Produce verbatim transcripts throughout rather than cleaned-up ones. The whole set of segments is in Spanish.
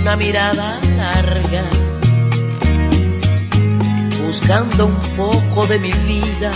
una mirada larga, buscando un poco de mi vida.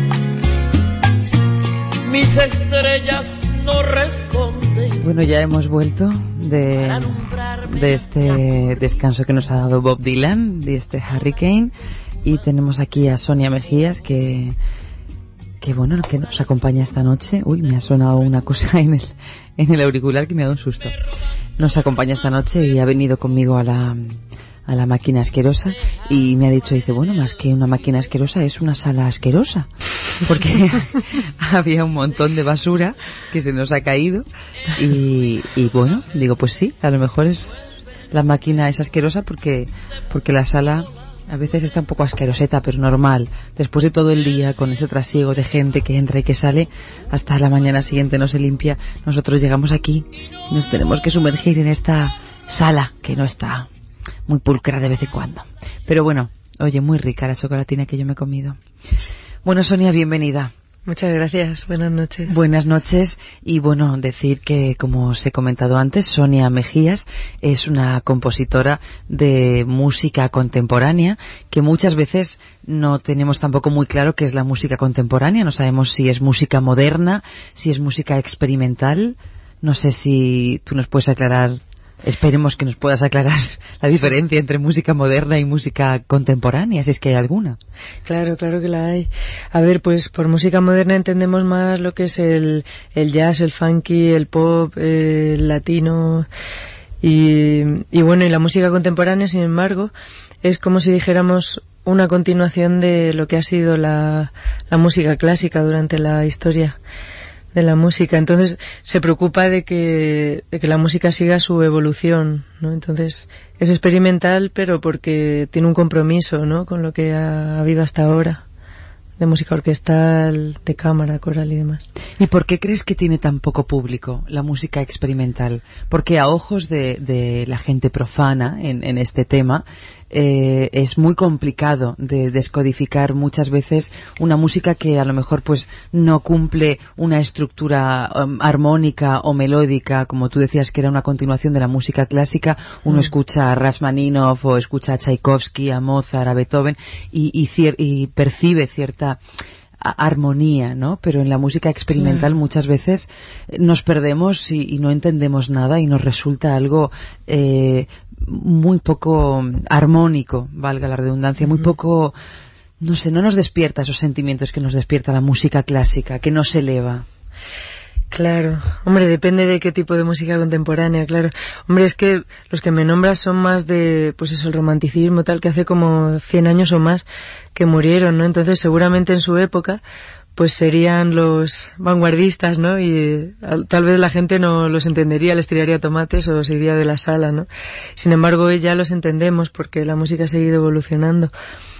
Mis estrellas no responden. Bueno, ya hemos vuelto de, de este descanso que nos ha dado Bob Dylan, de este Hurricane, y tenemos aquí a Sonia Mejías que, que bueno, que nos acompaña esta noche. Uy, me ha sonado una cosa en el, en el auricular que me ha dado un susto. Nos acompaña esta noche y ha venido conmigo a la... a la máquina asquerosa y me ha dicho, dice, bueno, más que una máquina asquerosa es una sala asquerosa, porque había un montón de basura que se nos ha caído y, y bueno, digo, pues sí, a lo mejor es la máquina es asquerosa porque porque la sala a veces está un poco asqueroseta, pero normal, después de todo el día con ese trasiego de gente que entra y que sale, hasta la mañana siguiente no se limpia. Nosotros llegamos aquí y nos tenemos que sumergir en esta sala que no está muy pulcra de vez en cuando. Pero bueno, oye, muy rica la chocolatina que yo me he comido. Bueno, Sonia, bienvenida. Muchas gracias, buenas noches. Buenas noches, y bueno, decir que, como os he comentado antes, Sonia Mejías es una compositora de música contemporánea, que muchas veces no tenemos tampoco muy claro qué es la música contemporánea, no sabemos si es música moderna, si es música experimental. No sé si tú nos puedes aclarar. Esperemos que nos puedas aclarar la diferencia entre música moderna y música contemporánea, si es que hay alguna. Claro, claro que la hay. A ver, pues por música moderna entendemos más lo que es el, el jazz, el funky, el pop, el latino y, y bueno, y la música contemporánea, sin embargo, es como si dijéramos una continuación de lo que ha sido la, la música clásica durante la historia de la música. Entonces se preocupa de que, de que la música siga su evolución, ¿no? Entonces es experimental, pero porque tiene un compromiso, ¿no?, con lo que ha habido hasta ahora, de música orquestal, de cámara, coral y demás. ¿Y por qué crees que tiene tan poco público la música experimental? Porque a ojos de, de la gente profana en, en este tema, eh, es muy complicado de descodificar muchas veces una música que a lo mejor pues no cumple una estructura um, armónica o melódica, como tú decías que era una continuación de la música clásica. Uno mm. escucha a Rachmaninoff o escucha a Tchaikovsky, a Mozart, a Beethoven y, y, cier- y percibe cierta armonía, ¿no? Pero en la música experimental muchas veces nos perdemos y, y no entendemos nada y nos resulta algo eh, muy poco armónico, valga la redundancia, muy poco, no sé, no nos despierta esos sentimientos que nos despierta la música clásica, que nos eleva. Claro, hombre, depende de qué tipo de música contemporánea, claro. Hombre, es que los que me nombras son más de, pues eso, el romanticismo, tal, que hace como cien años o más que murieron, ¿no? Entonces, seguramente en su época, pues serían los vanguardistas, ¿no? Y eh, tal vez la gente no los entendería, les tiraría tomates o se iría de la sala, ¿no? Sin embargo, hoy ya los entendemos porque la música ha seguido evolucionando.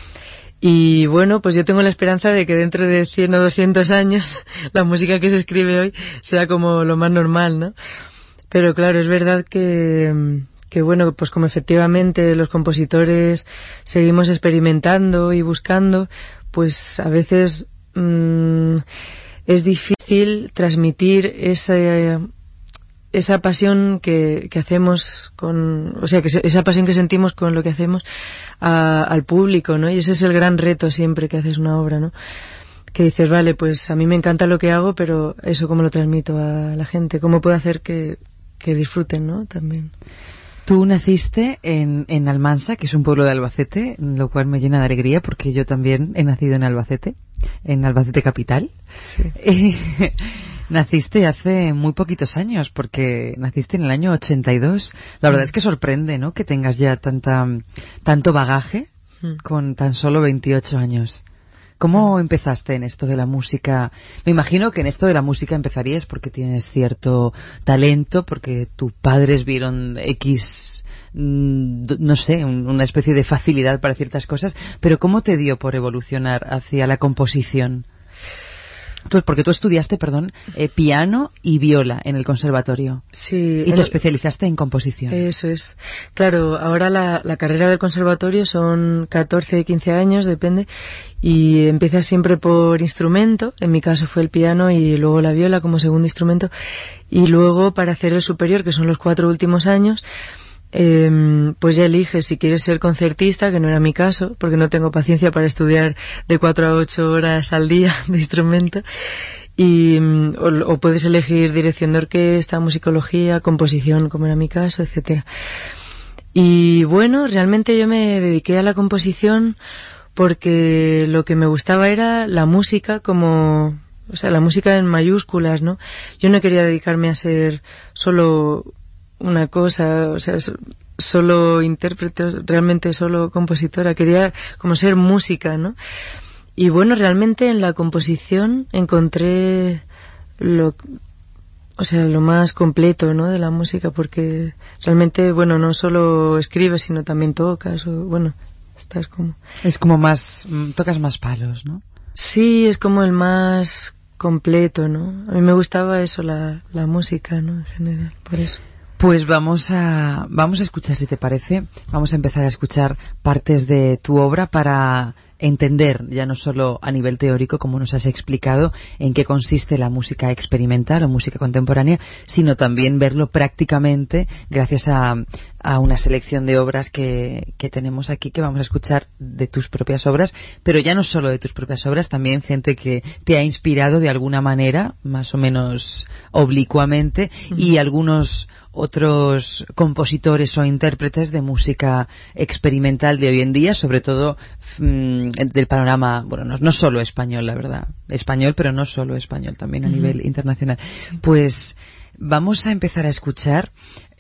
Y bueno, pues yo tengo la esperanza de que dentro de cien o doscientos años la música que se escribe hoy sea como lo más normal, ¿no? Pero claro, es verdad que, que bueno, pues como efectivamente los compositores seguimos experimentando y buscando, pues a veces mmm, es difícil transmitir esa esa pasión que, que hacemos con, o sea, que se, esa pasión que sentimos con lo que hacemos a, al público, ¿no? Y ese es el gran reto siempre que haces una obra, ¿no? Que dices, vale, pues a mí me encanta lo que hago, pero eso cómo lo transmito a la gente, cómo puedo hacer que, que disfruten, ¿no? También. Tú naciste en, en Almansa, que es un pueblo de Albacete, lo cual me llena de alegría porque yo también he nacido en Albacete, en Albacete capital. Sí. Eh, naciste hace muy poquitos años, porque naciste en el año ochenta y dos. La verdad mm. es que sorprende, ¿no?, que tengas ya tanta tanto bagaje mm. con tan solo veintiocho años. ¿Cómo mm. empezaste en esto de la música? Me imagino que en esto de la música empezarías porque tienes cierto talento, porque tus padres vieron X, mmm, no sé, una especie de facilidad para ciertas cosas, pero ¿cómo te dio por evolucionar hacia la composición? Tú, porque tú estudiaste, perdón, eh, piano y viola en el conservatorio. Sí. Y te especializaste en composición. Eso es. Claro, ahora la, la carrera del conservatorio son catorce, quince años, depende, y empiezas siempre por instrumento, en mi caso fue el piano y luego la viola como segundo instrumento, y luego para hacer el superior, que son los cuatro últimos años, eh, pues ya eliges si quieres ser concertista, que no era mi caso, porque no tengo paciencia para estudiar de cuatro a ocho horas al día de instrumento. Y, o, o puedes elegir dirección de orquesta, musicología, composición, como era mi caso, etcétera. Y bueno, realmente yo me dediqué a la composición porque lo que me gustaba era la música como, o sea, la música en mayúsculas, ¿no? Yo no quería dedicarme a ser solo una cosa, o sea, solo intérprete, realmente solo compositora, quería como ser música, ¿no? Y bueno, realmente en la composición encontré lo, o sea, lo más completo, ¿no? De la música, porque realmente, bueno, no solo escribes, sino también tocas, o bueno, estás como... Es como más, tocas más palos, ¿no? Sí, es como el más completo, ¿no? A mí me gustaba eso, la, la música, ¿no? En general, por eso. Pues vamos a, vamos a escuchar, si te parece, vamos a empezar a escuchar partes de tu obra para entender, ya no solo a nivel teórico, como nos has explicado, en qué consiste la música experimental o música contemporánea, sino también verlo prácticamente gracias a, a una selección de obras que, que tenemos aquí, que vamos a escuchar de tus propias obras, pero ya no solo de tus propias obras, también gente que te ha inspirado de alguna manera, más o menos oblicuamente, uh-huh. y algunos otros compositores o intérpretes de música experimental de hoy en día, sobre todo mmm, del panorama, bueno, no, no solo español, la verdad, español, pero no solo español, también a uh-huh. nivel internacional. Sí. Pues vamos a empezar a escuchar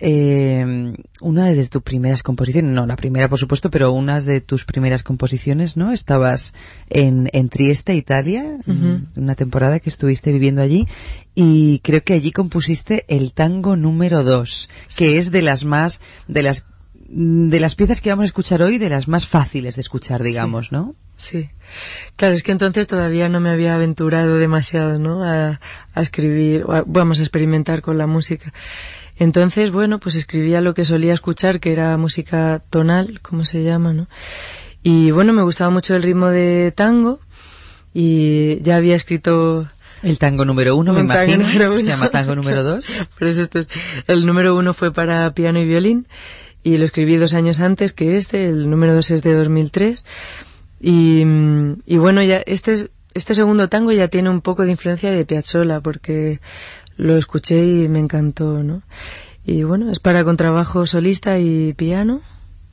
eh, una de tus primeras composiciones, no la primera por supuesto, pero una de tus primeras composiciones, ¿no? Estabas en, en Trieste, Italia, uh-huh. una temporada que estuviste viviendo allí, y creo que allí compusiste el tango número dos, sí. que es de las más, de las de las piezas que vamos a escuchar hoy, de las más fáciles de escuchar, digamos, sí. ¿no? Sí. Claro, es que entonces todavía no me había aventurado demasiado, ¿no? A, a escribir, a, vamos a experimentar con la música. Entonces, bueno, pues escribía lo que solía escuchar, que era música tonal, como se llama, ¿no? Y bueno, me gustaba mucho el ritmo de tango y ya había escrito... El tango número uno, me imagino, se llama tango número dos. Por eso esto es, el número uno fue para piano y violín y lo escribí dos años antes que este, el número dos es de dos mil tres. Y, y bueno, ya este, este segundo tango ya tiene un poco de influencia de Piazzolla porque lo escuché y me encantó, ¿no? Y bueno, es para contrabajo solista y piano.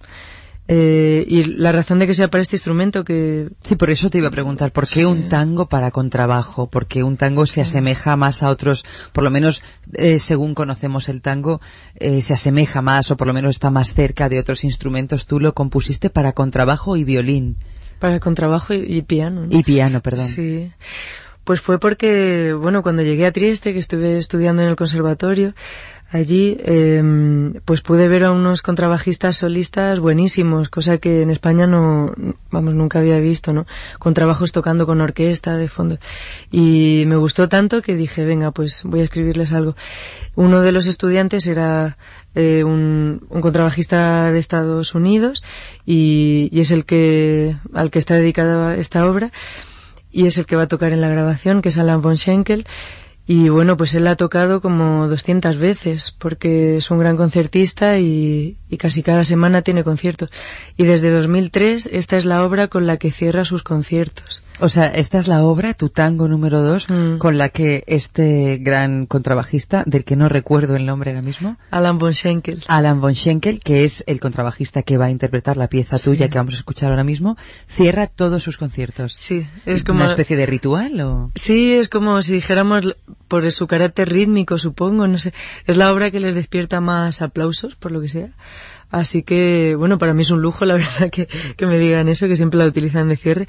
Eh, y la razón de que sea para este instrumento que... Sí, por eso te iba a preguntar, ¿por qué sí. un tango para contrabajo? Porque un tango se asemeja más a otros, por lo menos eh, según conocemos el tango, eh, se asemeja más o por lo menos está más cerca de otros instrumentos. Tú lo compusiste para contrabajo y violín. Para contrabajo y, y piano, ¿no? Y piano, perdón. Sí. Pues fue porque, bueno, cuando llegué a Trieste, que estuve estudiando en el conservatorio, allí eh, pues pude ver a unos contrabajistas solistas buenísimos, cosa que en España no, vamos, nunca había visto, ¿no? Contrabajos tocando con orquesta de fondo. Y me gustó tanto que dije, venga, pues voy a escribirles algo. Uno de los estudiantes era eh, un, un contrabajista de Estados Unidos y, y es el que, al que está dedicada esta obra y es el que va a tocar en la grabación, que es Alan von Schenkel. Y bueno, pues él la ha tocado como doscientas veces, porque es un gran concertista y, y casi cada semana tiene conciertos. Y desde dos mil tres esta es la obra con la que cierra sus conciertos. O sea, esta es la obra, tu tango número dos, mm. con la que este gran contrabajista, del que no recuerdo el nombre ahora mismo... Alan von Schenkel. Alan von Schenkel, que es el contrabajista que va a interpretar la pieza tuya sí. que vamos a escuchar ahora mismo, cierra todos sus conciertos. Sí, es como... ¿Una especie de ritual o...? Sí, es como si dijéramos, por su carácter rítmico, supongo, no sé. Es la obra que les despierta más aplausos, por lo que sea. Así que, bueno, para mí es un lujo, la verdad, que, que me digan eso, que siempre la utilizan de cierre.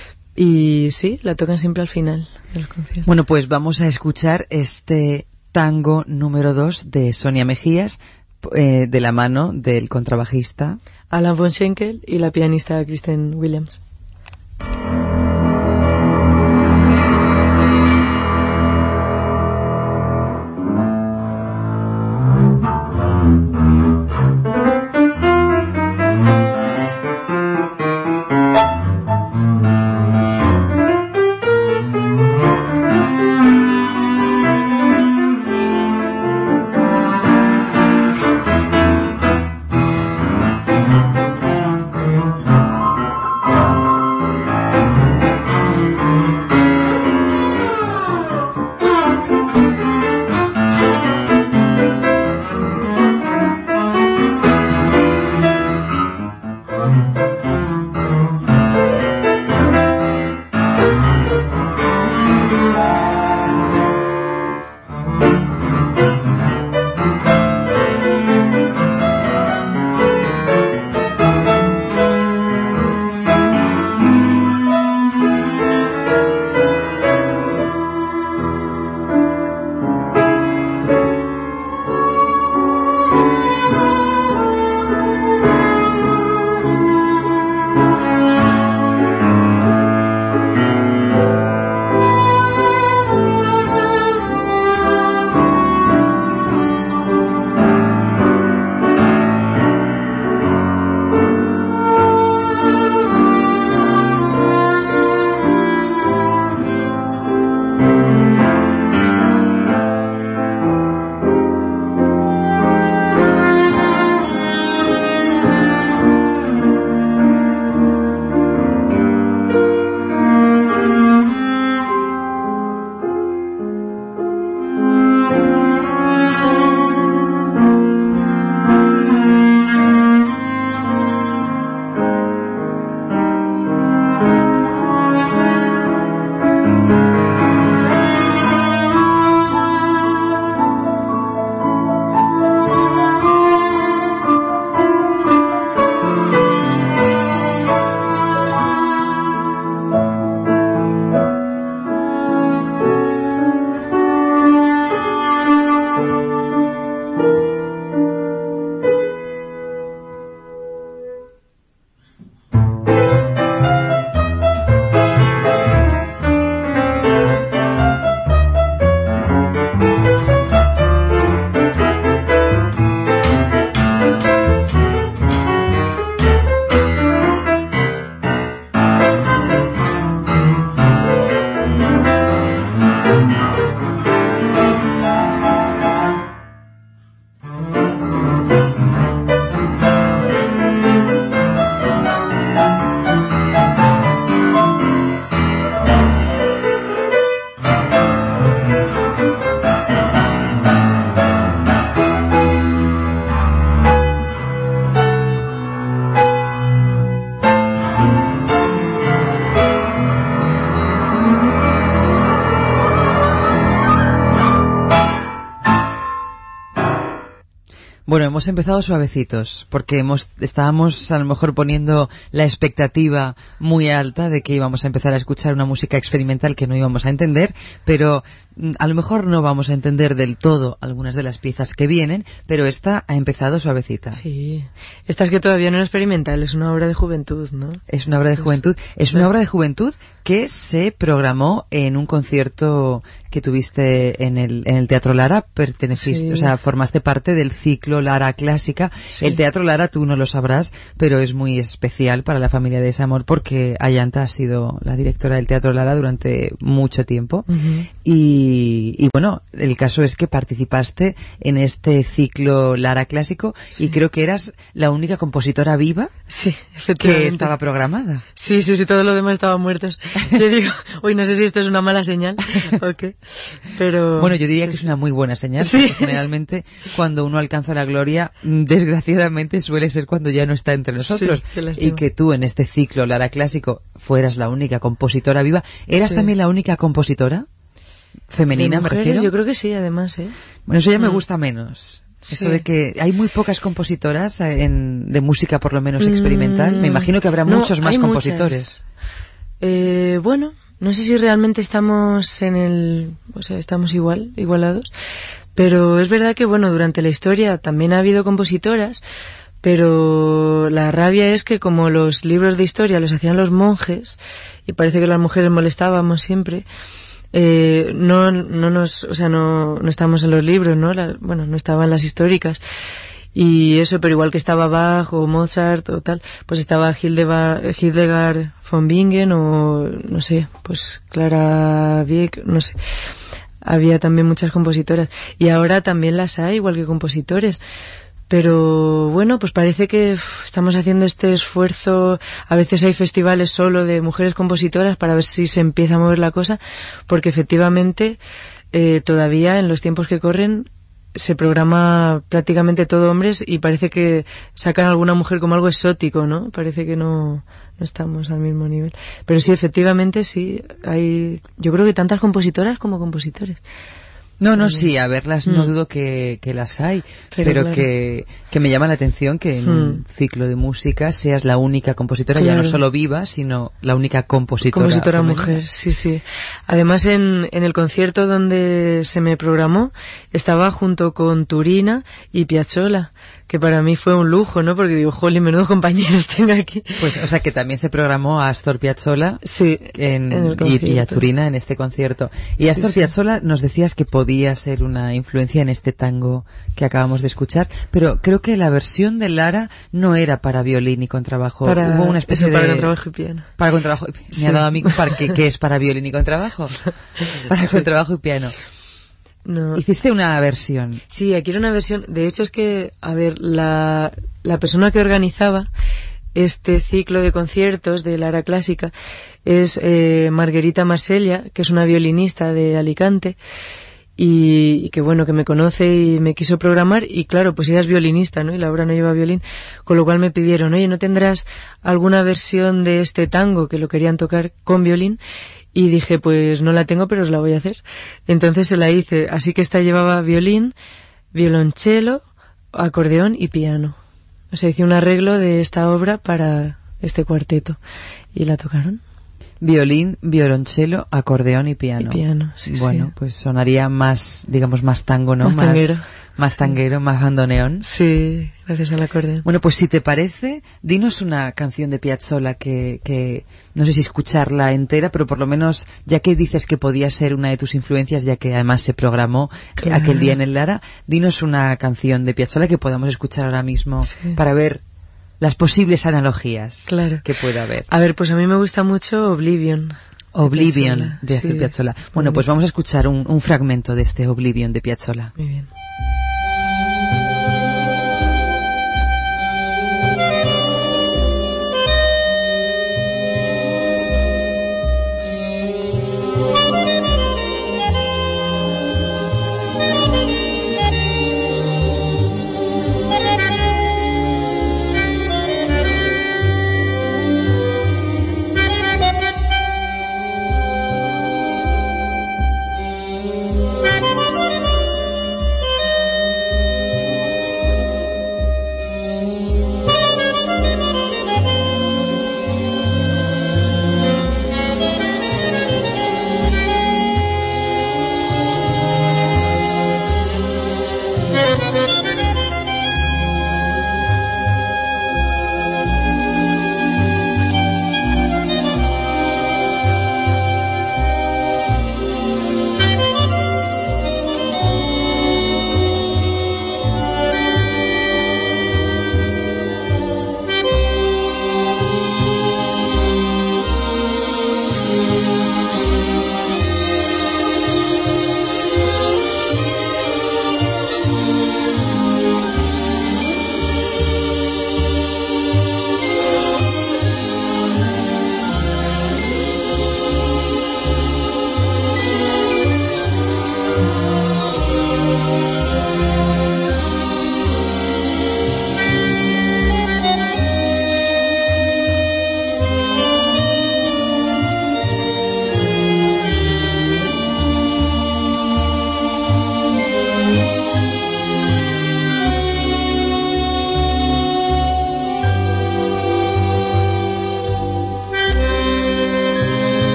Y sí, la tocan siempre al final de los conciertos. Bueno, pues vamos a escuchar este tango número dos de Sonia Mejías, eh, de la mano del contrabajista Alan von Schenkel y la pianista Kristen Williams. Bueno, hemos empezado suavecitos, porque hemos estábamos a lo mejor poniendo la expectativa muy alta de que íbamos a empezar a escuchar una música experimental que no íbamos a entender, pero a lo mejor no vamos a entender del todo algunas de las piezas que vienen, pero esta ha empezado suavecita. Sí, esta es que todavía no es experimental, es una obra de juventud, ¿no? Es una obra de juventud, es una obra de juventud que se programó en un concierto que tuviste en el, en el Teatro Lara, perteneciste, Sí. o sea, formaste parte del ciclo Lara Clásica. Sí. El Teatro Lara tú no lo sabrás, pero es muy especial para la familia de Desamor porque Ayanta ha sido la directora del Teatro Lara durante mucho tiempo. Uh-huh. Y, y bueno, el caso es que participaste en este ciclo Lara Clásico Sí. y creo que eras la única compositora viva Sí, efectivamente. que estaba programada. Sí, sí, sí, todos los demás estaban muertos. Yo digo, uy, no sé si esto es una mala señal o qué, pero... Bueno, yo diría que es una muy buena señal, Sí. porque generalmente cuando uno alcanza la gloria, desgraciadamente suele ser cuando ya no está entre nosotros. Sí, qué lástima. Y que tú en este ciclo Lara Clásico fueras la única compositora viva. ¿Eras Sí. también la única compositora? Femenina, ¿De me mujeres? refiero. Yo creo que sí, además, ¿eh? Bueno, eso ya me Mm. gusta menos. Eso Sí. de que hay muy pocas compositoras en, de música, por lo menos experimental. Mm, Me imagino que habrá no, muchos más hay compositores. muchas. Eh, bueno, no sé si realmente estamos en el... O sea, estamos igual, igualados. Pero es verdad que, bueno, durante la historia también ha habido compositoras, pero la rabia es que como los libros de historia los hacían los monjes, y parece que las mujeres molestábamos siempre, eh, no, no nos, o sea, no, no estábamos en los libros, ¿no? La, bueno, no estaban las históricas. Y eso, pero igual que estaba Bach o Mozart o tal, pues estaba Hildegard, Hildegard von Bingen o, no sé, pues Clara Wieck, no sé. Había también muchas compositoras. Y ahora también las hay, igual que compositores. Pero bueno, pues parece que uf, estamos haciendo este esfuerzo. A veces hay festivales solo de mujeres compositoras para ver si se empieza a mover la cosa, porque efectivamente eh, todavía en los tiempos que corren se programa prácticamente todo hombres y parece que sacan a alguna mujer como algo exótico, ¿no? Parece que no, no estamos al mismo nivel. Pero sí, efectivamente, sí, hay, yo creo que tantas compositoras como compositores. No, no, sí, a verlas no Mm. dudo que, que las hay, Pero pero, claro. que, que me llama la atención que en un Mm. ciclo de música seas la única compositora, ya Claro. no solo viva, sino la única compositora. Compositora femenina. mujer, sí, sí. Además, en, en el concierto donde se me programó, estaba junto con Turina y Piazzolla, que para mí fue un lujo, ¿no? Porque digo, jolín, menudos compañeros tengo aquí. Pues, o sea, que también se programó a Astor Piazzolla Sí, en, en el y, concierto. y a Turina en este concierto. Y Sí, Astor sí. Piazzolla nos decías que podía ser una influencia en este tango que acabamos de escuchar, pero creo que la versión de Lara no era para violín y contrabajo. Para, Hubo una especie eso, para de... contrabajo y piano. Para contrabajo. Me Sí. ha dado a mí para que, que es para violín y contrabajo. Para Sí. contrabajo y piano. No. Hiciste una versión. Sí, aquí era una versión. De hecho, es que, a ver, la, la persona que organizaba este ciclo de conciertos de Lara Clásica es eh, Margherita Marcella, que es una violinista de Alicante y, y que, bueno, que me conoce y me quiso programar. Y claro, pues ella es violinista, ¿no? Y la obra no lleva violín, con lo cual me pidieron, oye, ¿no tendrás alguna versión de este tango que lo querían tocar con violín? Y dije, pues no la tengo, pero os la voy a hacer. Entonces se la hice. Así que esta llevaba violín, violonchelo, acordeón y piano. O sea, hice un arreglo de esta obra para este cuarteto. Y la tocaron. Violín, violonchelo, acordeón y piano. Y piano, sí, Bueno, sí. pues sonaría más, digamos, más tango, ¿no? Más tanguero. Más tanguero, más bandoneón. Sí, gracias al acordeón. Bueno, pues si te parece, dinos una canción de Piazzolla que, que no sé si escucharla entera, pero por lo menos, ya que dices que podía ser una de tus influencias, ya que además se programó Claro. aquel día en el Lara, dinos una canción de Piazzolla que podamos escuchar ahora mismo Sí. para ver las posibles analogías Claro. que pueda haber. A ver, pues a mí me gusta mucho Oblivion. Oblivion Piazzolla. de este Sí. Piazzolla. Bueno, pues vamos a escuchar un, un fragmento de este Oblivion de Piazzolla. Muy bien. Thank you.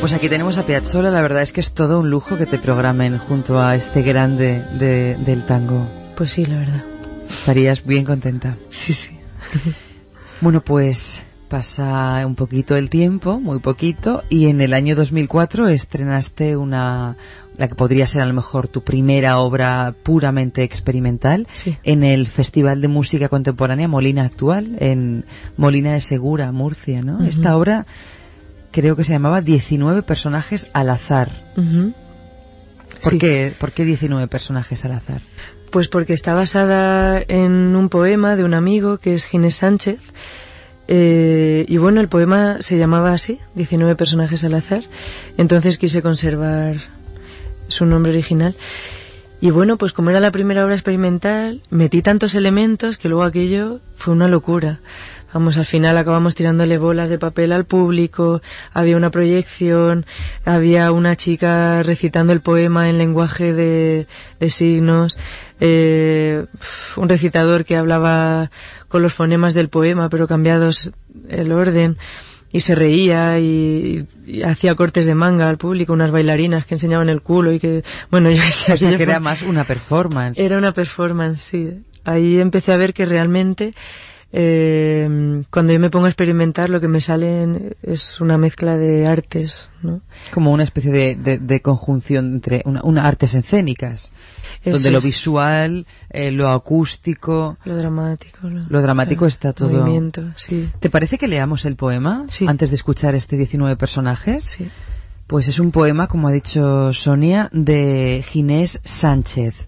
pues aquí tenemos a Piazzolla. La verdad es que es todo un lujo que te programen junto a este grande de, del tango. Pues sí, la verdad. Estarías bien contenta. Sí, sí. Bueno, pues pasa un poquito el tiempo, muy poquito, y en el año dos mil cuatro estrenaste una, la que podría ser a lo mejor tu primera obra puramente experimental, sí, en el Festival de Música Contemporánea Molina Actual, en Molina de Segura, Murcia, ¿no? Uh-huh. Esta obra creo que se llamaba diecinueve personajes al azar. Uh-huh. ¿Por sí. qué, ¿Por qué diecinueve personajes al azar? Pues porque está basada en un poema de un amigo que es Ginés Sánchez. Eh, y bueno, el poema se llamaba así, diecinueve personajes al azar. Entonces quise conservar su nombre original. Y bueno, pues como era la primera obra experimental, metí tantos elementos que luego aquello fue una locura. Vamos, al final acabamos tirándole bolas de papel al público, había una proyección, había una chica recitando el poema en lenguaje de, de signos, eh, un recitador que hablaba con los fonemas del poema pero cambiados el orden, y se reía y, y hacía cortes de manga al público, unas bailarinas que enseñaban el culo y que, bueno, yo sé, o sea, que fue, era más una performance. Era una performance, sí. Ahí empecé a ver que realmente Eh, cuando yo me pongo a experimentar, lo que me sale es una mezcla de artes, ¿no? Como una especie de, de, de conjunción entre una, una artes escénicas, eso donde lo es. visual, eh, lo acústico, lo dramático, lo, lo dramático claro, está todo. Movimiento, sí. ¿Te parece que leamos el poema sí. antes de escuchar este diecinueve personajes? Sí. Pues es un poema, como ha dicho Sonia, de Ginés Sánchez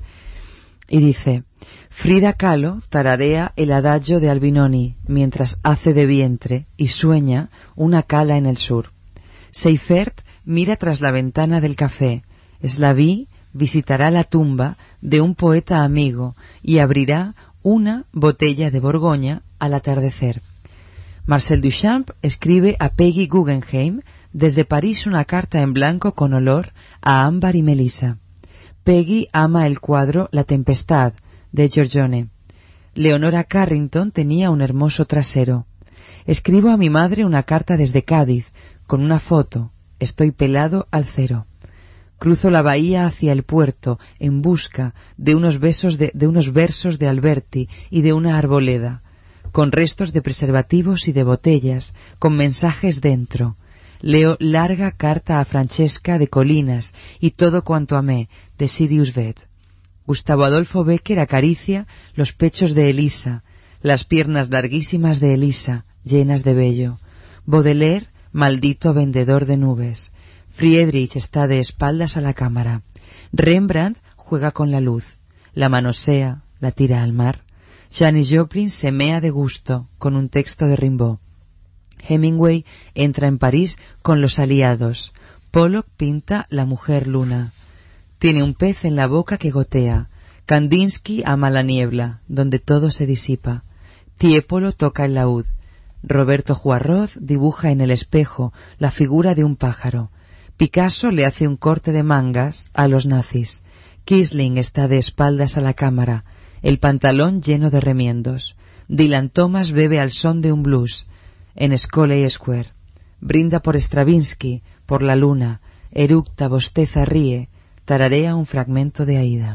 y dice: Frida Kahlo tararea el adagio de Albinoni mientras hace de vientre y sueña una cala en el sur. Seifert mira tras la ventana del café. Slaví visitará la tumba de un poeta amigo y abrirá una botella de Borgoña al atardecer. Marcel Duchamp escribe a Peggy Guggenheim desde París una carta en blanco con olor a ámbar y melisa. Peggy ama el cuadro La Tempestad de Giorgione. Leonora Carrington tenía un hermoso trasero. Escribo a mi madre una carta desde Cádiz, con una foto. Estoy pelado al cero. Cruzo la bahía hacia el puerto, en busca de unos, besos de, de unos versos de Alberti y de una arboleda, con restos de preservativos y de botellas, con mensajes dentro. Leo larga carta a Francesca de Colinas y todo cuanto amé, de Sirius Vet. Gustavo Adolfo Bécquer acaricia los pechos de Elisa, las piernas larguísimas de Elisa, llenas de vello. Baudelaire, maldito vendedor de nubes. Friedrich está de espaldas a la cámara. Rembrandt juega con la luz, la manosea, la tira al mar. Janis Joplin se mea de gusto con un texto de Rimbaud. Hemingway entra en París con los aliados. Pollock pinta La mujer luna. Tiene un pez en la boca que gotea. Kandinsky ama la niebla, donde todo se disipa. Tiepolo toca el laúd. Roberto Juarroz dibuja en el espejo la figura de un pájaro. Picasso le hace un corte de mangas a los nazis. Kisling está de espaldas a la cámara, el pantalón lleno de remiendos. Dylan Thomas bebe al son de un blues en Scollay Square. Brinda por Stravinsky, por la luna, eructa, bosteza, ríe, tararea un fragmento de Aida.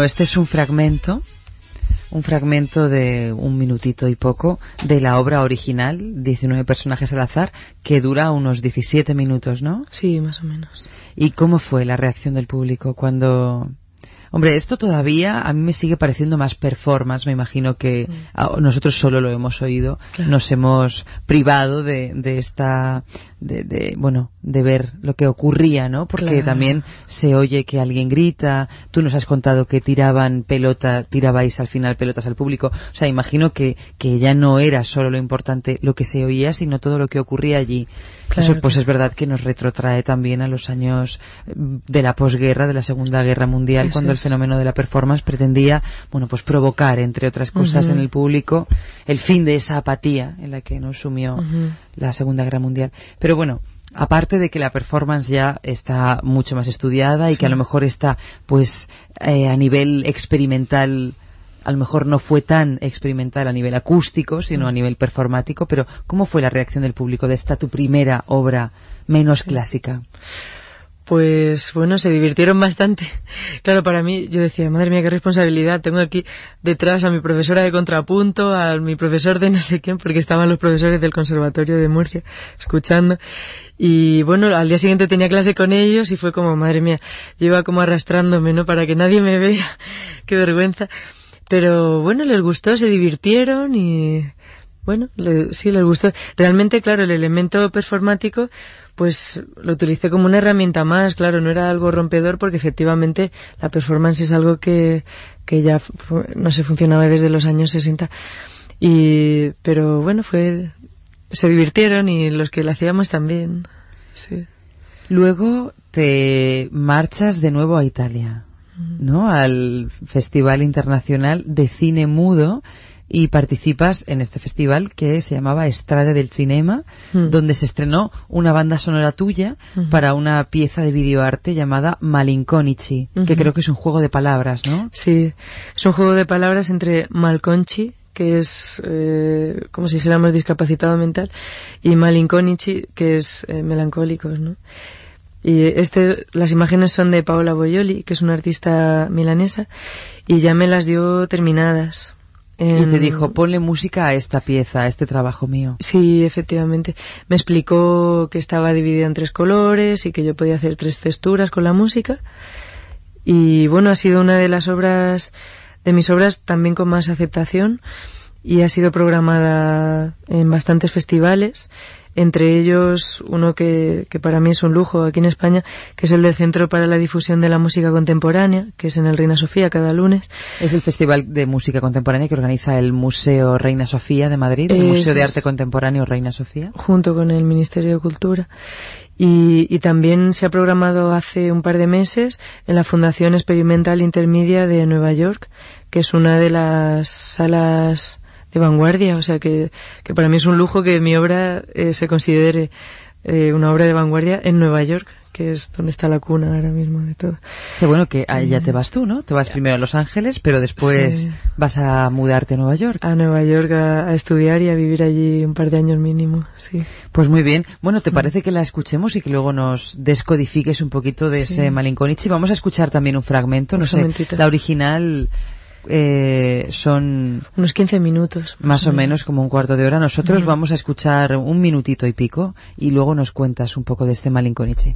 Bueno, este es un fragmento, un fragmento de un minutito y poco de la obra original, diecinueve personajes al azar, que dura unos diecisiete minutos, ¿no? Sí, más o menos. ¿Y cómo fue la reacción del público cuando...? Hombre, esto todavía a mí me sigue pareciendo más performance. Me imagino que mm. nosotros solo lo hemos oído, claro. Nos hemos privado de, de esta, de, de, bueno, de ver lo que ocurría, ¿no? Porque claro. También se oye que alguien grita. Tú nos has contado que tiraban pelota, tirabais al final pelotas al público. O sea, imagino que que ya no era solo lo importante lo que se oía, sino todo lo que ocurría allí. Claro. Eso, pues es verdad que nos retrotrae también a los años de la posguerra, de la Segunda Guerra Mundial, Eso cuando es. El fenómeno de la performance pretendía, bueno, pues provocar, entre otras cosas, uh-huh. en el público el fin de esa apatía en la que nos sumió uh-huh. la Segunda Guerra Mundial. Pero bueno, aparte de que la performance ya está mucho más estudiada sí. y que a lo mejor está, pues, eh, a nivel experimental, a lo mejor no fue tan experimental a nivel acústico, sino a nivel performático, pero ¿cómo fue la reacción del público de esta tu primera obra menos sí. clásica? Pues bueno, se divirtieron bastante. Claro, para mí, yo decía, madre mía, qué responsabilidad. Tengo aquí detrás a mi profesora de contrapunto, a mi profesor de no sé quién, porque estaban los profesores del Conservatorio de Murcia escuchando. Y bueno, al día siguiente tenía clase con ellos y fue como, madre mía, yo iba como arrastrándome, ¿no? Para que nadie me vea. Qué vergüenza. Pero bueno, les gustó, se divirtieron y bueno, le, sí, les gustó. Realmente, claro, el elemento performático pues lo utilicé como una herramienta más, claro, no era algo rompedor porque efectivamente la performance es algo que, que ya fu- no sé, funcionaba desde los años sesenta. Y, pero bueno, fue, se divirtieron y los que lo hacíamos también, sí. Luego te marchas de nuevo a Italia, ¿no? Al Festival Internacional de Cine Mudo y participas en este festival que se llamaba Estrada del Cinema, mm. donde se estrenó una banda sonora tuya mm. para una pieza de videoarte llamada Malinconici, mm-hmm. que creo que es un juego de palabras, ¿no? Sí, es un juego de palabras entre Malconci, que es, eh, como si dijéramos, discapacitado mental, y Malinconici, que es eh, melancólicos, ¿no? Y este, las imágenes son de Paola Boioli, que es una artista milanesa, y ya me las dio terminadas. En... Y te dijo, ponle música a esta pieza, a este trabajo mío. Sí, efectivamente. Me explicó que estaba dividida en tres colores y que yo podía hacer tres texturas con la música. Y bueno, ha sido una de las obras, de mis obras también con más aceptación, y ha sido programada en bastantes festivales. Entre ellos uno que, que para mí es un lujo aquí en España, que es el del Centro para la Difusión de la Música Contemporánea, que es en el Reina Sofía cada lunes. Es el Festival de Música Contemporánea que organiza el Museo Reina Sofía de Madrid, el Museo de Arte Contemporáneo Reina Sofía. Junto con el Ministerio de Cultura. Y, y también se ha programado hace un par de meses en la Fundación Experimental Intermedia de Nueva York, que es una de las salas de vanguardia, o sea que, que para mí es un lujo que mi obra eh, se considere eh, una obra de vanguardia en Nueva York, que es donde está la cuna ahora mismo de todo. Qué bueno que ahí ya te vas tú, ¿no? Te vas primero a Los Ángeles, pero después sí. vas a mudarte a Nueva York. A Nueva York a, a estudiar y a vivir allí un par de años mínimo, sí. Pues muy bien. Bueno, ¿te parece que la escuchemos y que luego nos descodifiques un poquito de sí. ese Malinconici? Vamos a escuchar también un fragmento, no un sé, momentito. La original... Eh, son unos quince minutos más o menos, como un cuarto de hora. Nosotros uh-huh. vamos a escuchar un minutito y pico y luego nos cuentas un poco de este Malinconici.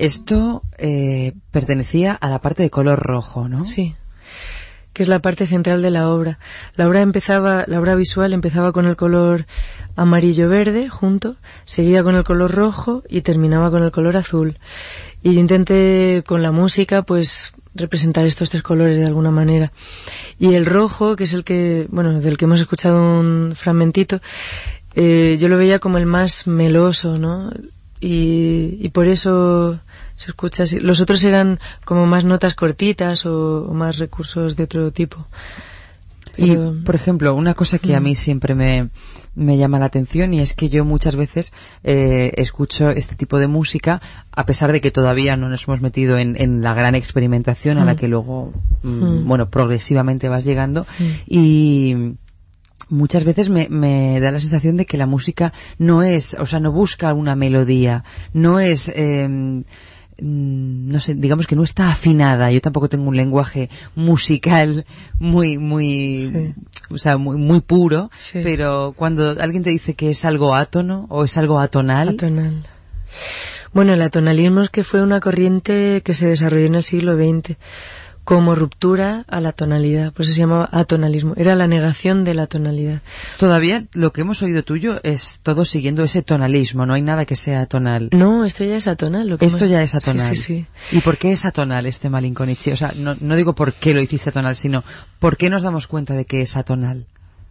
Esto eh, pertenecía a la parte de color rojo, ¿no? Sí, que es la parte central de la obra. La obra empezaba, la obra visual empezaba con el color amarillo-verde junto, seguía con el color rojo y terminaba con el color azul. Y yo intenté con la música, pues, representar estos tres colores de alguna manera. Y el rojo, que es el que, bueno, del que hemos escuchado un fragmentito, eh, yo lo veía como el más meloso, ¿no? Y, y por eso se escucha así. Los otros eran como más notas cortitas o, o más recursos de otro tipo. Pero... Y, por ejemplo, una cosa que a mí siempre me, me llama la atención, y es que yo muchas veces eh, escucho este tipo de música, a pesar de que todavía no nos hemos metido en, en la gran experimentación a la que luego, mm, bueno, progresivamente vas llegando, y muchas veces me, me da la sensación de que la música no es, o sea, no busca una melodía, no es... Eh, no sé, digamos que no está afinada. Yo tampoco tengo un lenguaje musical muy, muy, sí. o sea, muy, muy puro, sí. Pero cuando alguien te dice que es algo átono o es algo atonal. Atonal. Bueno, el atonalismo es que fue una corriente que se desarrolló en el siglo veinte como ruptura a la tonalidad, por eso se llamaba atonalismo, era la negación de la tonalidad. Todavía lo que hemos oído tuyo es todo siguiendo ese tonalismo, no hay nada que sea atonal. No, esto ya es atonal. Lo que esto hemos... ya es atonal. Sí, sí, sí. ¿Y por qué es atonal este Malinconici? O sea, no, no digo por qué lo hiciste atonal, sino por qué nos damos cuenta de que es atonal.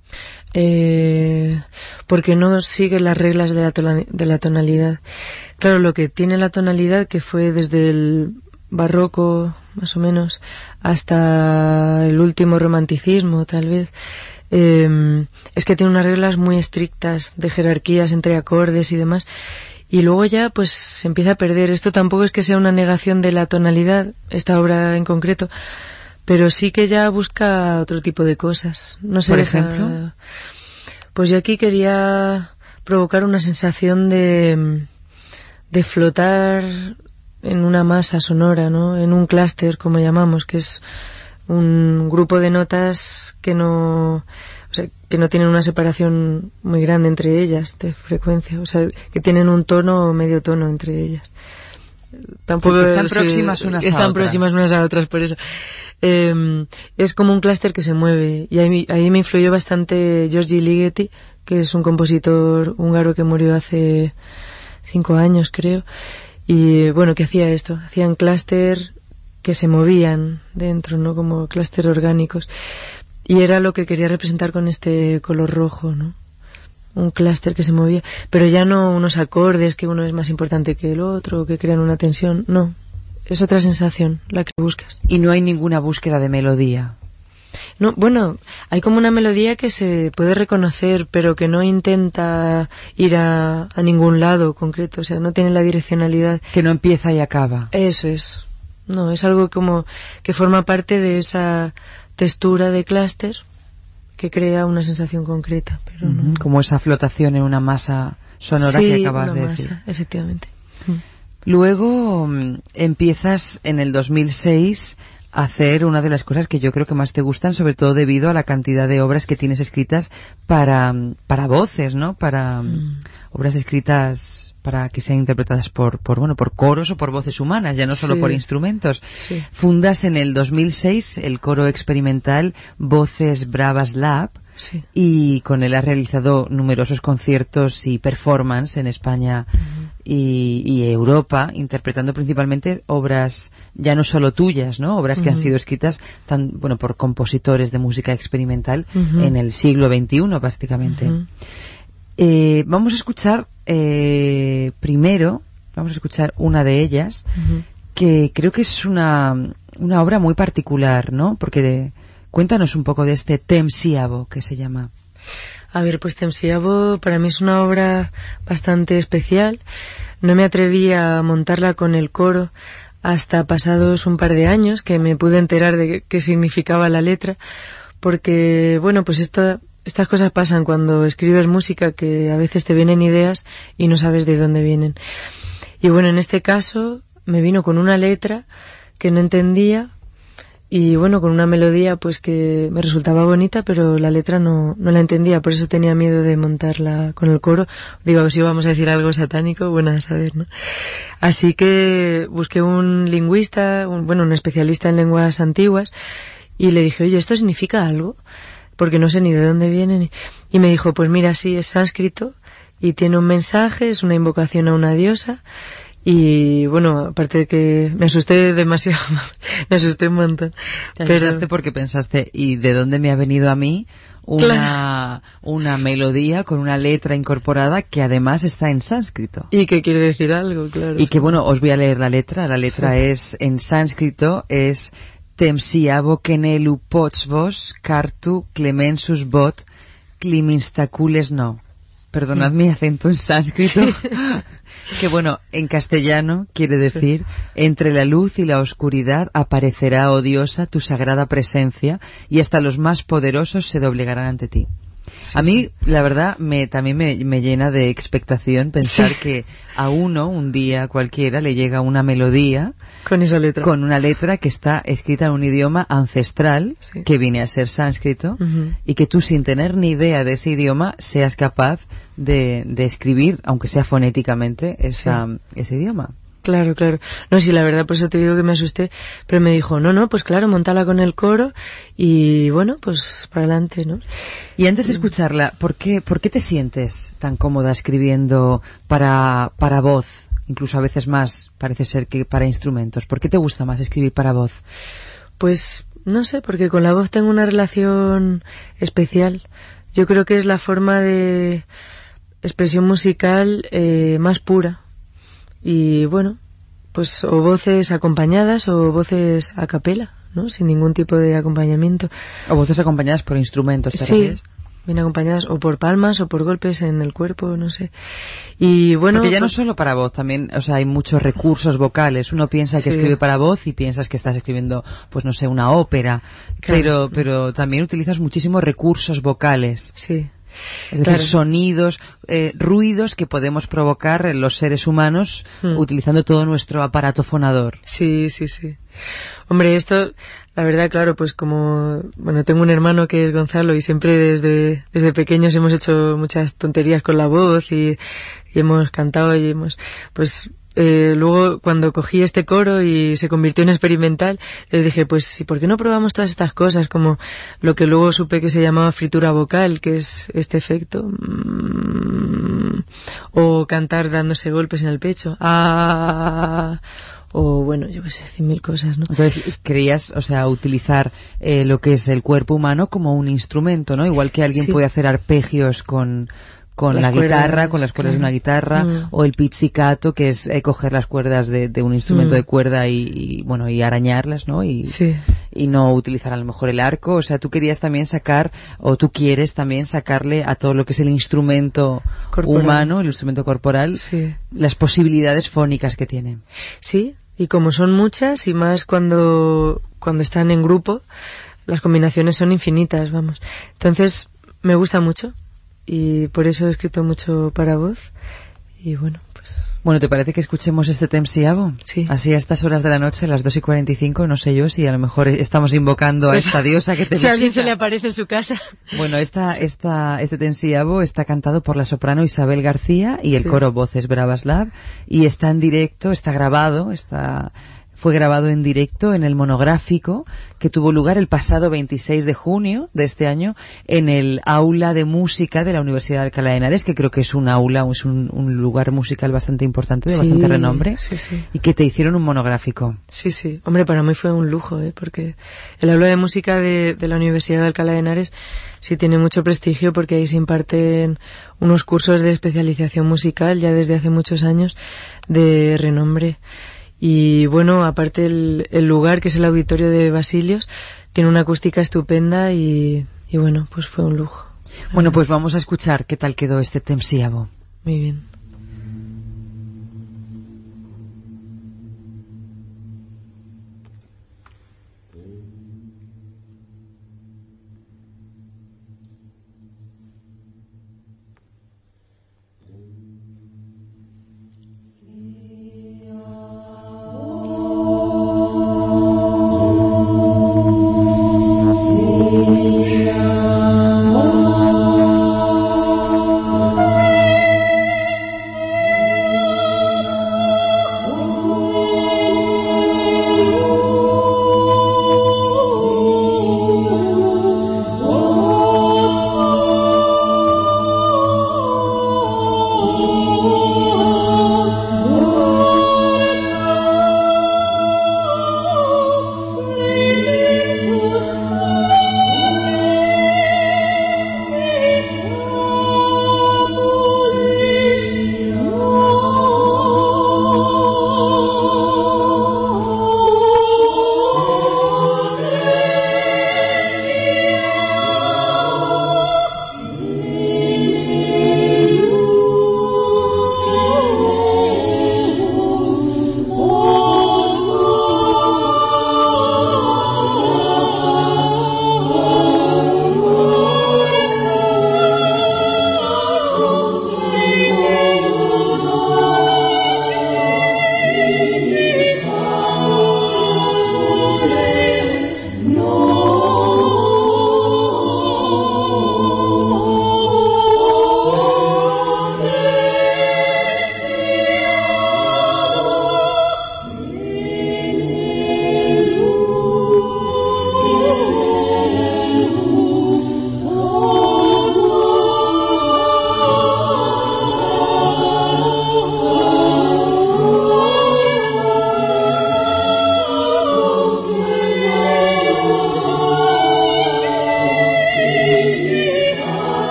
Eh, porque no sigue las reglas de la, de la tonalidad. Claro, lo que tiene la tonalidad, que fue desde el barroco más o menos hasta el último romanticismo tal vez, eh, es que tiene unas reglas muy estrictas de jerarquías entre acordes y demás, y luego ya pues se empieza a perder. Esto tampoco es que sea una negación de la tonalidad, esta obra en concreto, pero sí que ya busca otro tipo de cosas. No sé, por deja... ejemplo, pues yo aquí quería provocar una sensación de de flotar en una masa sonora, ¿no? En un clúster, como llamamos, que es un grupo de notas que no, o sea, que no tienen una separación muy grande entre ellas de frecuencia, o sea, que tienen un tono o medio tono entre ellas. Tampoco sí, que están se, próximas unas a están otras. próximas unas a otras, por eso. Eh, es como un clúster que se mueve, y ahí, ahí me influyó bastante György Ligeti, que es un compositor húngaro que murió hace cinco años, creo. Y bueno, que hacía esto, hacían clúster que se movían dentro, ¿no? Como clúster orgánicos. Y era lo que quería representar con este color rojo, ¿no? Un clúster que se movía, pero ya no unos acordes que uno es más importante que el otro, que crean una tensión, no. Es otra sensación la que buscas. Y no hay ninguna búsqueda de melodía. No, bueno, hay como una melodía que se puede reconocer, pero que no intenta ir a, a ningún lado concreto, o sea, no tiene la direccionalidad. Que no empieza y acaba. Eso es. No, es algo como que forma parte de esa textura de clúster que crea una sensación concreta, pero uh-huh, no. Como esa flotación en una masa sonora, sí, que acabas una de masa, decir. Efectivamente. Luego empiezas en el dos mil seis a hacer una de las cosas que yo creo que más te gustan, sobre todo debido a la cantidad de obras que tienes escritas para, para voces, ¿no? Para mm. obras escritas para que sean interpretadas por, por, bueno, por coros o por voces humanas, ya no solo sí. por instrumentos. Sí. Fundas en el dos mil seis el coro experimental Voces Bravas Lab, sí. y con él has realizado numerosos conciertos y performance en España uh-huh. y, y Europa, interpretando principalmente obras ya no solo tuyas, ¿no? Obras uh-huh. que han sido escritas tan, bueno, por compositores de música experimental uh-huh. en el siglo veintiuno prácticamente. Uh-huh. Eh, vamos a escuchar eh, primero, vamos a escuchar una de ellas, uh-huh. que creo que es una, una obra muy particular, ¿no? Porque de, cuéntanos un poco de este Temsiavo, que se llama. A ver, pues Temsiavo para mí es una obra bastante especial. No me atreví a montarla con el coro hasta pasados un par de años, que me pude enterar de qué significaba la letra, porque, bueno, pues esto... Estas cosas pasan cuando escribes música, que a veces te vienen ideas y no sabes de dónde vienen. Y bueno, en este caso me vino con una letra que no entendía y bueno, con una melodía pues que me resultaba bonita, pero la letra no, no la entendía, por eso tenía miedo de montarla con el coro. Digo, si vamos a decir algo satánico, bueno, a saber, ¿no? Así que busqué un lingüista, un, bueno, un especialista en lenguas antiguas, y le dije, oye, ¿esto significa algo? Porque no sé ni de dónde viene. Ni... Y me dijo, pues mira, sí, es sánscrito, y tiene un mensaje, es una invocación a una diosa. Y bueno, aparte de que me asusté demasiado, me asusté un montón. Te pero... asustaste porque pensaste, ¿y de dónde me ha venido a mí una, claro. una melodía con una letra incorporada que además está en sánscrito? Y que quiere decir algo, claro. Y que bueno, os voy a leer la letra. La letra sí. es, en sánscrito, es Temsiabo kenelu potsvos cartu clemensus bot climinstacules no. Perdonad mi acento en sánscrito, sí. que bueno, en castellano quiere decir, sí. entre la luz y la oscuridad aparecerá, oh diosa, tu sagrada presencia, y hasta los más poderosos se doblegarán ante ti. Sí, a mí, sí. la verdad, me, también me, me llena de expectación pensar sí. que a uno, un día cualquiera, le llega una melodía con esa letra, con una letra que está escrita en un idioma ancestral, sí. que viene a ser sánscrito, uh-huh. y que tú, sin tener ni idea de ese idioma, seas capaz de, de escribir, aunque sea fonéticamente, esa, sí. ese idioma. Claro, claro. No, sí, la verdad, por eso te digo que me asusté, pero me dijo, no, no, pues claro, montala con el coro y bueno, pues para adelante, ¿no? Y antes de escucharla, ¿por qué, por qué te sientes tan cómoda escribiendo para, para voz? Incluso a veces más, parece ser, que para instrumentos. ¿Por qué te gusta más escribir para voz? Pues, no sé, porque con la voz tengo una relación especial. Yo creo que es la forma de expresión musical eh, más pura. Y bueno, pues o voces acompañadas o voces a capela, ¿no? Sin ningún tipo de acompañamiento. O voces acompañadas por instrumentos, ¿te sí, refieres? Bien acompañadas o por palmas o por golpes en el cuerpo, no sé. Y bueno, porque ya pues, no solo para voz, también, o sea, hay muchos recursos vocales. Uno piensa sí. que escribe para voz y piensas que estás escribiendo, pues no sé, una ópera, claro. pero pero también utilizas muchísimos recursos vocales. Sí. Es decir, claro. sonidos, eh, ruidos que podemos provocar en los seres humanos mm. utilizando todo nuestro aparato fonador. Sí, sí, sí. Hombre, esto, la verdad, claro, pues como, bueno, tengo un hermano que es Gonzalo y siempre desde, desde pequeños hemos hecho muchas tonterías con la voz y, y hemos cantado y hemos, pues, Eh, luego cuando cogí este coro y se convirtió en experimental, les dije, pues, ¿y por qué no probamos todas estas cosas? Como lo que luego supe que se llamaba fritura vocal, que es este efecto. Mm, o cantar dándose golpes en el pecho. Ah, o bueno, yo qué sé, cien mil cosas, ¿no? Entonces, querías, o sea, utilizar eh, lo que es el cuerpo humano como un instrumento, ¿no? Igual que alguien sí. puede hacer arpegios con... con la, la guitarra, con las cuerdas claro. de una guitarra, mm. o el pizzicato, que es eh, coger las cuerdas de, de un instrumento mm. de cuerda y, y, bueno, y arañarlas, ¿no? Y, sí. y no utilizar a lo mejor el arco. O sea, tú querías también sacar, o tú quieres también sacarle a todo lo que es el instrumento corporal. humano, el instrumento corporal, sí. las posibilidades fónicas que tiene. Sí, y como son muchas, y más cuando, cuando están en grupo, las combinaciones son infinitas, vamos. Entonces, me gusta mucho. Y por eso he escrito mucho para voz. Y bueno, pues... Bueno, ¿te parece que escuchemos este Temsiabo? Sí. Así a estas horas de la noche, a las dos y cuarenta y cinco, no sé yo si a lo mejor estamos invocando a esta diosa que te visita. Si a alguien se le aparece en su casa. Bueno, esta, esta, este Temsiabo está cantado por la soprano Isabel García y el sí. coro Voces Bravaslav. Y está en directo, está grabado, está... Fue grabado en directo en el monográfico que tuvo lugar el pasado veintiséis de junio de este año en el aula de música de la Universidad de Alcalá de Henares, que creo que es un aula, es un, un lugar musical bastante importante, de sí, bastante renombre, sí, sí. y que te hicieron un monográfico. Sí, sí. Hombre, para mí fue un lujo, ¿eh? Porque el aula de música de, de la Universidad de Alcalá de Henares sí tiene mucho prestigio porque ahí se imparten unos cursos de especialización musical ya desde hace muchos años de renombre. Y bueno, aparte el, el lugar, que es el auditorio de Basilios, tiene una acústica estupenda y, y bueno, pues fue un lujo. Bueno, pues vamos a escuchar qué tal quedó este Temsiabo. Muy bien.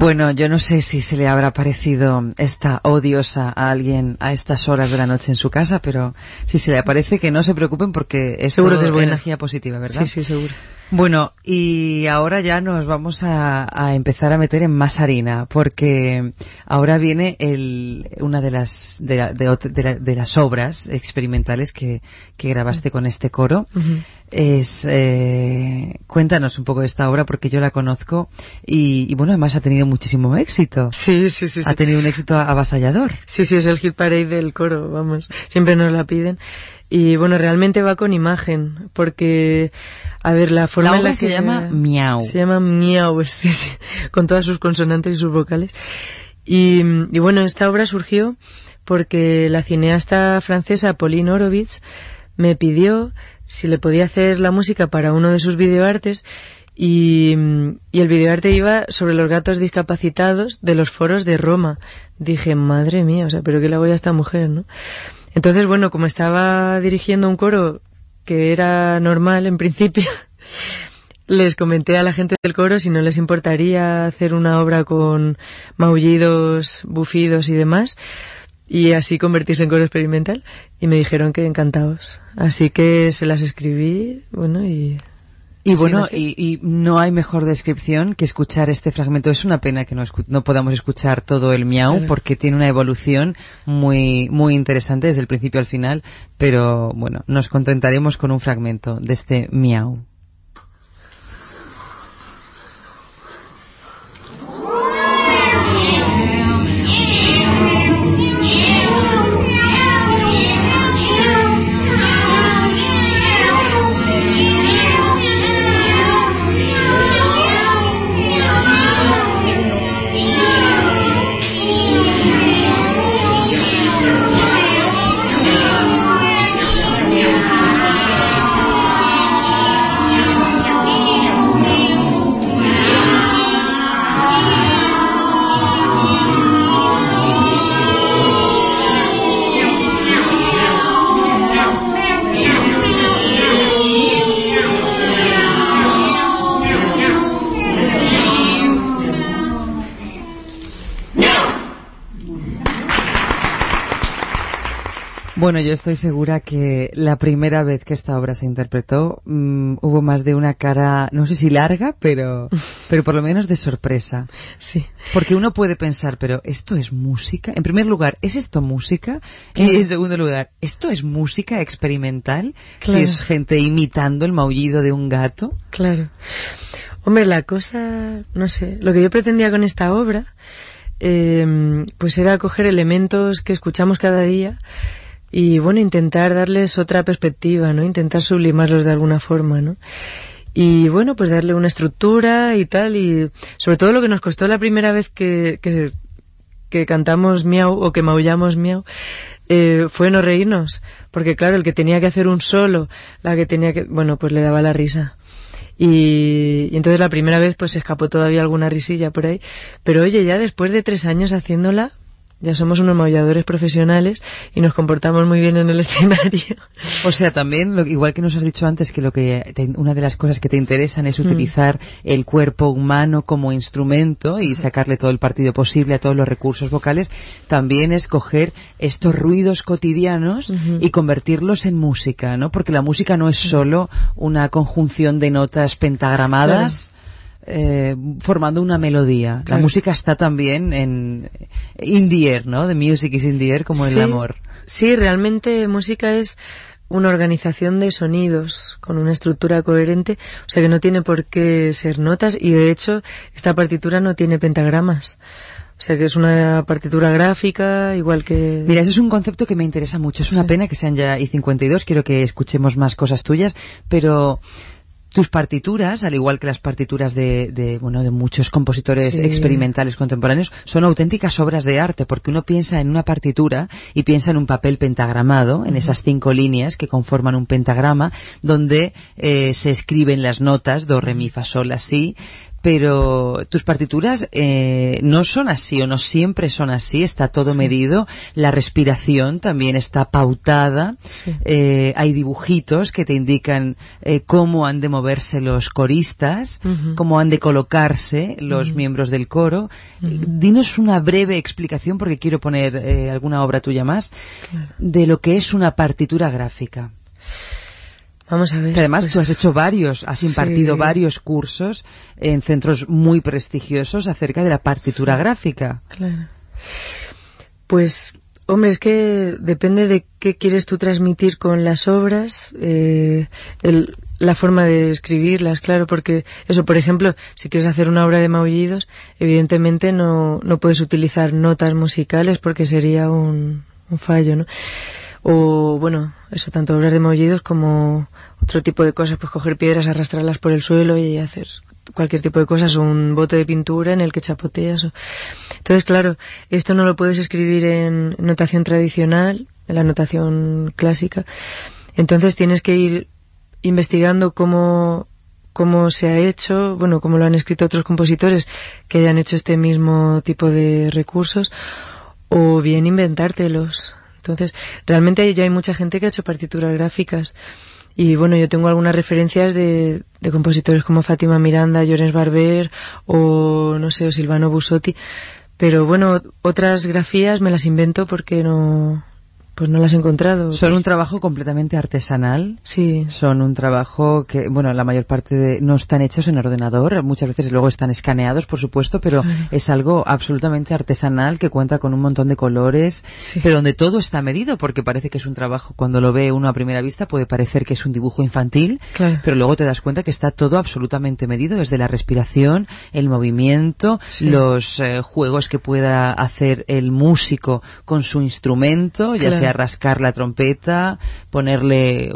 Bueno, yo no sé si se le habrá parecido esta odiosa a alguien a estas horas de la noche en su casa, pero si se le aparece, que no se preocupen porque es seguro todo que es buena energía positiva, ¿verdad? Sí, sí, seguro. Bueno, y ahora ya nos vamos a, a empezar a meter en más harina, porque ahora viene el, una de las de, la, de, de, la, de las obras experimentales que, que grabaste con este coro. Uh-huh. Es eh, cuéntanos un poco de esta obra, porque yo la conozco y, y bueno, además ha tenido muchísimo éxito. Sí, sí, sí. Ha sí. tenido un éxito avasallador. Sí, sí, es el hit parade del coro, vamos, siempre nos la piden. Y bueno, realmente va con imagen, porque, a ver, la forma la en la que se llama Miau. Se llama Miau, sí, sí, con todas sus consonantes y sus vocales. Y, y bueno, esta obra surgió porque la cineasta francesa Pauline Horowitz me pidió si le podía hacer la música para uno de sus videoartes, y, y el videoarte iba sobre los gatos discapacitados de los foros de Roma. Dije, madre mía, o sea, pero qué le voy a esta mujer, ¿no? Entonces, bueno, como estaba dirigiendo un coro que era normal en principio, les comenté a la gente del coro si no les importaría hacer una obra con maullidos, bufidos y demás, y así convertirse en coro experimental, y me dijeron que encantados. Así que se las escribí, bueno, y... Y bueno, y, y no hay mejor descripción que escuchar este fragmento. Es una pena que no, escu- no podamos escuchar todo el miau, claro, porque tiene una evolución muy muy interesante desde el principio al final, pero bueno, nos contentaremos con un fragmento de este miau. Bueno, yo estoy segura que la primera vez que esta obra se interpretó mmm, hubo más de una cara, no sé si larga, pero pero por lo menos de sorpresa. Sí. Porque uno puede pensar, pero ¿esto es música? En primer lugar, ¿es esto música? Claro. Y en segundo lugar, ¿esto es música experimental? Claro. Si es gente imitando el maullido de un gato. Claro. Hombre, la cosa, no sé, lo que yo pretendía con esta obra, eh, pues era coger elementos que escuchamos cada día y bueno, intentar darles otra perspectiva, ¿no? Intentar sublimarlos de alguna forma, ¿no? Y bueno, pues darle una estructura y tal, y sobre todo lo que nos costó la primera vez que, que, que cantamos miau o que maullamos miau, eh, fue no reírnos, porque claro, el que tenía que hacer un solo, la que tenía que, bueno, pues le daba la risa. Y, y entonces la primera vez pues se escapó todavía alguna risilla por ahí, pero oye, ya después de tres años haciéndola, ya somos unos maulladores profesionales y nos comportamos muy bien en el escenario. O sea, también, lo, igual que nos has dicho antes, que lo que te, una de las cosas que te interesan es utilizar mm. el cuerpo humano como instrumento y sacarle todo el partido posible a todos los recursos vocales, también es coger estos ruidos cotidianos uh-huh. y convertirlos en música, ¿no? Porque la música no es solo una conjunción de notas pentagramadas, claro. Eh, formando una melodía. Claro. La música está también en in the air, ¿no? The music is in the air, como sí, el amor. Sí, realmente música es una organización de sonidos con una estructura coherente, o sea que no tiene por qué ser notas, y de hecho esta partitura no tiene pentagramas. O sea que es una partitura gráfica, igual que... Mira, ese es un concepto que me interesa mucho. Es sí. una pena que sean ya I cincuenta y dos, quiero que escuchemos más cosas tuyas, pero... Tus partituras, al igual que las partituras de, de bueno, de muchos compositores sí. experimentales contemporáneos, son auténticas obras de arte, porque uno piensa en una partitura y piensa en un papel pentagramado, en uh-huh. esas cinco líneas que conforman un pentagrama, donde eh, se escriben las notas, do, re, mi, fa, sol, la, si, pero tus partituras eh, no son así o no siempre son así, está todo sí. medido, la respiración también está pautada, sí. eh, hay dibujitos que te indican eh, cómo han de moverse los coristas, uh-huh. cómo han de colocarse los uh-huh. miembros del coro. Uh-huh. Dinos una breve explicación, porque quiero poner eh, alguna obra tuya más, claro. de lo que es una partitura gráfica. Vamos a ver. Que además pues, tú has hecho varios, has impartido sí. varios cursos en centros muy prestigiosos acerca de la partitura sí. gráfica. Claro. Pues, hombre, es que depende de qué quieres tú transmitir con las obras, eh, el, la forma de escribirlas, claro, porque eso, por ejemplo, si quieres hacer una obra de maullidos, evidentemente no, no puedes utilizar notas musicales porque sería un, un fallo, ¿no? O, bueno, eso, tanto obras de maullidos como otro tipo de cosas, pues coger piedras, arrastrarlas por el suelo y hacer cualquier tipo de cosas, o un bote de pintura en el que chapoteas. O... Entonces, claro, esto no lo puedes escribir en notación tradicional, en la notación clásica. Entonces tienes que ir investigando cómo, cómo se ha hecho, bueno, cómo lo han escrito otros compositores que hayan hecho este mismo tipo de recursos, o bien inventártelos. Entonces, realmente ya hay mucha gente que ha hecho partituras gráficas. Y bueno, yo tengo algunas referencias de, de compositores como Fátima Miranda, Llorens Barber, o no sé, o Silvano Busotti. Pero bueno, otras grafías me las invento porque no... pues no las he encontrado. Son un trabajo completamente artesanal. Sí. Son un trabajo que, bueno, la mayor parte de, no están hechos en ordenador, muchas veces luego están escaneados, por supuesto, pero claro. es algo absolutamente artesanal que cuenta con un montón de colores, sí. pero donde todo está medido, porque parece que es un trabajo, cuando lo ve uno a primera vista puede parecer que es un dibujo infantil, claro. pero luego te das cuenta que está todo absolutamente medido, desde la respiración, el movimiento, sí. los eh, juegos que pueda hacer el músico con su instrumento, ya claro. sea rascar la trompeta, ponerle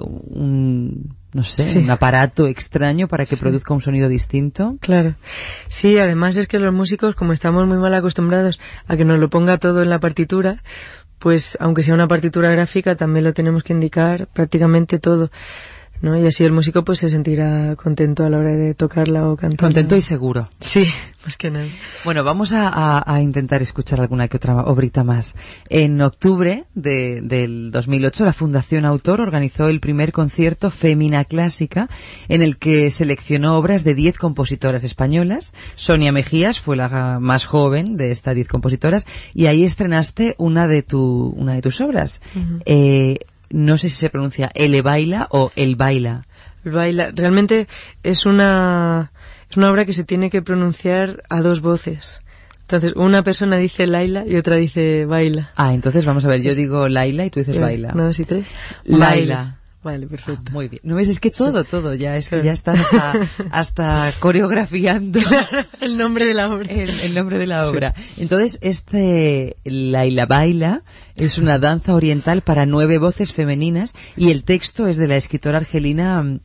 un, no sé, sí. un aparato extraño para que sí. produzca un sonido distinto. Claro. Sí, además es que los músicos, como estamos muy mal acostumbrados a que nos lo ponga todo en la partitura, pues aunque sea una partitura gráfica, también lo tenemos que indicar prácticamente todo, ¿no? Y así el músico pues se sentirá contento a la hora de tocarla o cantarla. Contento y seguro. Sí, más que nada. Bueno, vamos a, a, a intentar escuchar alguna que otra obrita más. En octubre de, del dos mil ocho, la Fundación Autor organizó el primer concierto Femina Clásica, en el que seleccionó obras de diez compositoras españolas. Sonia Mejías fue la más joven de estas diez compositoras, y ahí estrenaste una de tu una de tus obras. Uh-huh. Eh, No sé si se pronuncia El Baila o El Baila. El Baila. Realmente es una, es una obra que se tiene que pronunciar a dos voces. Entonces, una persona dice Laila y otra dice Baila. Ah, entonces vamos a ver, yo digo Laila y tú dices Baila. Una, dos y tres. Laila. Vale, perfecto. Ah, muy bien. No ves, es que todo, sí. todo, ya es que claro. ya estás hasta, hasta coreografiando claro, el nombre de la obra. El, el nombre de la obra. Sí. Entonces, este Laila Baila es una danza oriental para nueve voces femeninas, y el texto es de la escritora argelina um,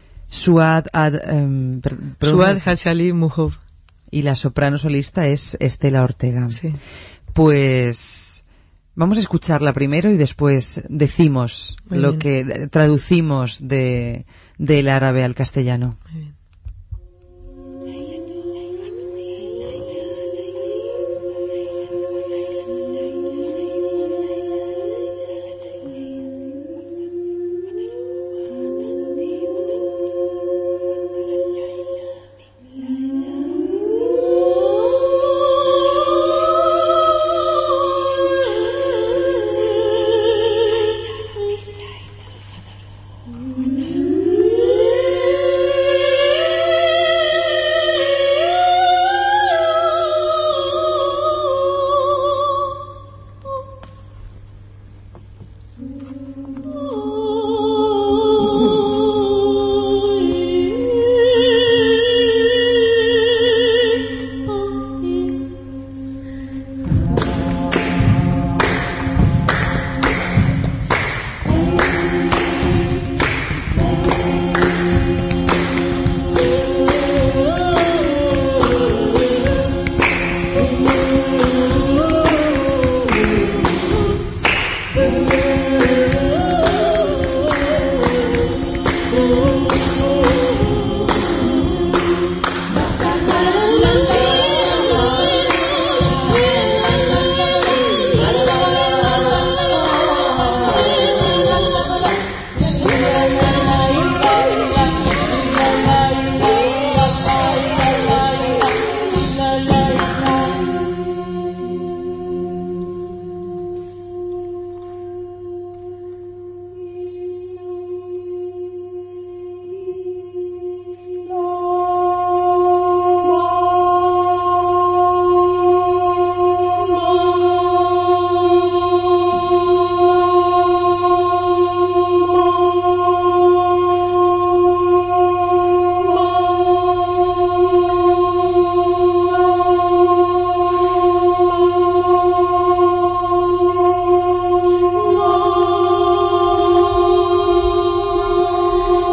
Suad Ad, um, Suad Hachali Muhov. Y la soprano solista es Estela Ortega. Sí. Pues vamos a escucharla primero y después decimos Muy lo bien. que traducimos de del árabe al castellano. Muy bien.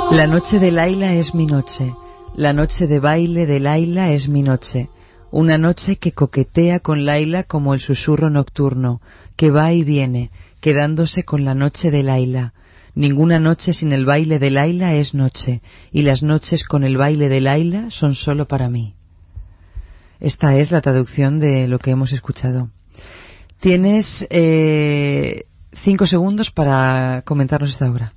La noche de Laila es mi noche, la noche de baile de Laila es mi noche, una noche que coquetea con Laila como el susurro nocturno, que va y viene, quedándose con la noche de Laila. Ninguna noche sin el baile de Laila es noche, y las noches con el baile de Laila son solo para mí. Esta es la traducción de lo que hemos escuchado. Tienes eh, cinco segundos para comentarnos esta obra.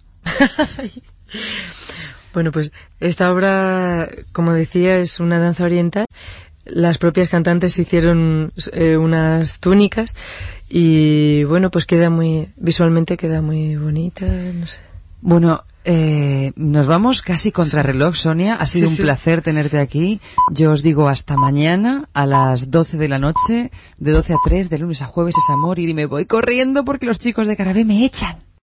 Bueno, pues esta obra, como decía, es una danza oriental. Las propias cantantes hicieron eh, unas túnicas y, bueno, pues queda muy, visualmente queda muy bonita, no sé. Bueno, eh, nos vamos casi contra reloj, Sonia. Ha sido sí, un sí. placer tenerte aquí. Yo os digo hasta mañana a las doce de la noche, de doce a tres, de lunes a jueves es amor, y me voy corriendo porque los chicos de Carabé me echan.